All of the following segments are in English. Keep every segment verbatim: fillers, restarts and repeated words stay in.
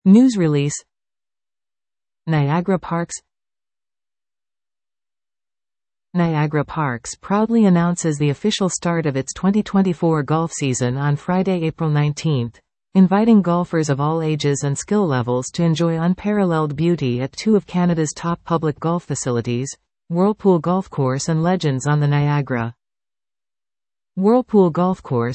News release. Niagara Parks. Niagara Parks proudly announces the official start of its twenty twenty-four golf season on Friday, April nineteenth, inviting golfers of all ages and skill levels to enjoy unparalleled beauty at two of Canada's top public golf facilities, Whirlpool Golf Course and Legends on the Niagara. Whirlpool Golf Course.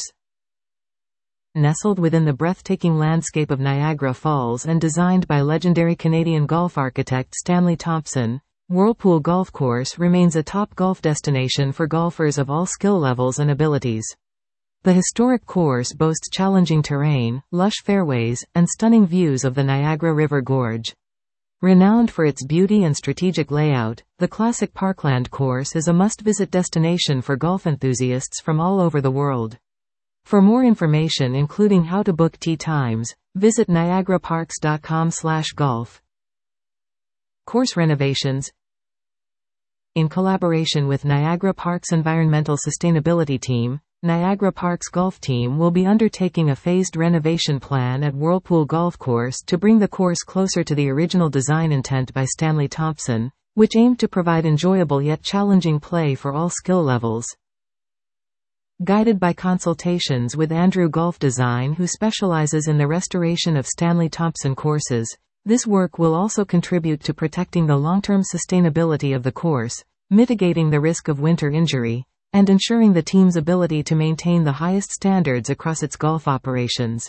Nestled within the breathtaking landscape of Niagara Falls and designed by legendary Canadian golf architect Stanley Thompson, Whirlpool Golf Course remains a top golf destination for golfers of all skill levels and abilities. The historic course boasts challenging terrain, lush fairways, and stunning views of the Niagara River Gorge. Renowned for its beauty and strategic layout, the classic Parkland course is a must-visit destination for golf enthusiasts from all over the world. For more information including how to book tee times, visit niagara parks dot com slash golf. Course renovations. In collaboration with Niagara Parks Environmental Sustainability Team, Niagara Parks Golf Team will be undertaking a phased renovation plan at Whirlpool Golf Course to bring the course closer to the original design intent by Stanley Thompson, which aimed to provide enjoyable yet challenging play for all skill levels. Guided by consultations with Andrew Golf Design, who specializes in the restoration of Stanley Thompson courses, this work will also contribute to protecting the long-term sustainability of the course, mitigating the risk of winter injury, and ensuring the team's ability to maintain the highest standards across its golf operations.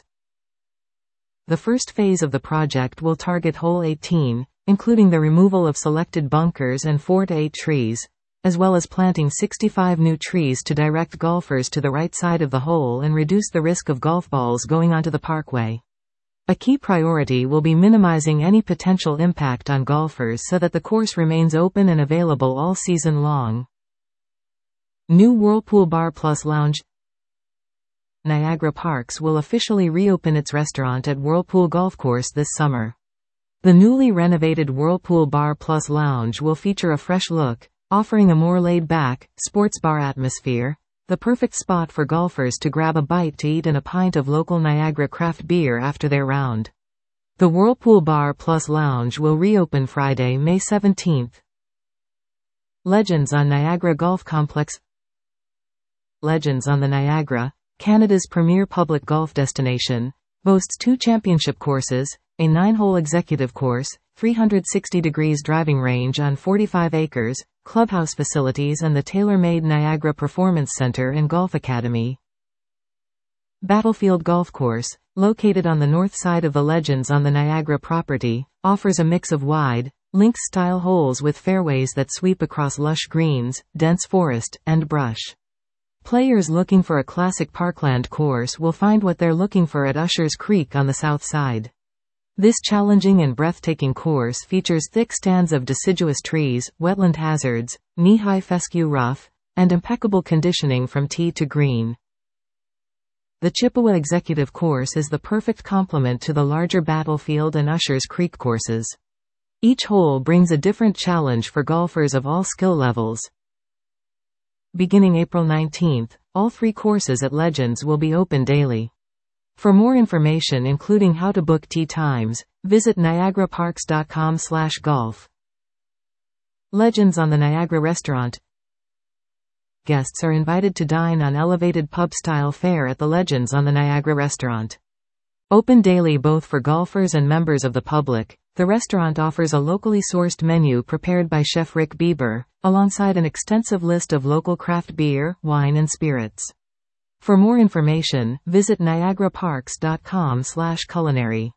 The first phase of the project will target hole eighteen, including the removal of selected bunkers and four to eight trees, as well as planting sixty-five new trees to direct golfers to the right side of the hole and reduce the risk of golf balls going onto the parkway. A key priority will be minimizing any potential impact on golfers so that the course remains open and available all season long. New Whirlpool Bar Plus Lounge. Niagara Parks will officially reopen its restaurant at Whirlpool Golf Course this summer. The newly renovated Whirlpool Bar Plus Lounge will feature a fresh look, offering a more laid-back, sports bar atmosphere, the perfect spot for golfers to grab a bite to eat and a pint of local Niagara craft beer after their round. The Whirlpool Bar Plus Lounge will reopen Friday, May seventeenth. Legends on Niagara Golf Complex. Legends on the Niagara, Canada's premier public golf destination, boasts two championship courses, a nine-hole executive course, three hundred sixty degrees driving range on forty-five acres, clubhouse facilities and the tailor-made Niagara Performance Center and Golf Academy. Battlefield Golf Course, located on the north side of the Legends on the Niagara property, offers a mix of wide, links-style holes with fairways that sweep across lush greens, dense forest, and brush. Players looking for a classic Parkland course will find what they're looking for at Ushers Creek on the south side. This challenging and breathtaking course features thick stands of deciduous trees, wetland hazards, knee-high fescue rough, and impeccable conditioning from tee to green. The Chippewa Executive Course is the perfect complement to the larger Battlefield and Ushers Creek courses. Each hole brings a different challenge for golfers of all skill levels. Beginning April nineteenth, all three courses at Legends will be open daily. For more information including how to book tee times, visit niagara parks dot com slash golf. Legends on the Niagara Restaurant. Guests are invited to dine on elevated pub-style fare at the Legends on the Niagara Restaurant. Open daily both for golfers and members of the public, the restaurant offers a locally sourced menu prepared by Chef Rick Bieber, alongside an extensive list of local craft beer, wine and spirits. For more information, visit niagara parks dot com slash culinary.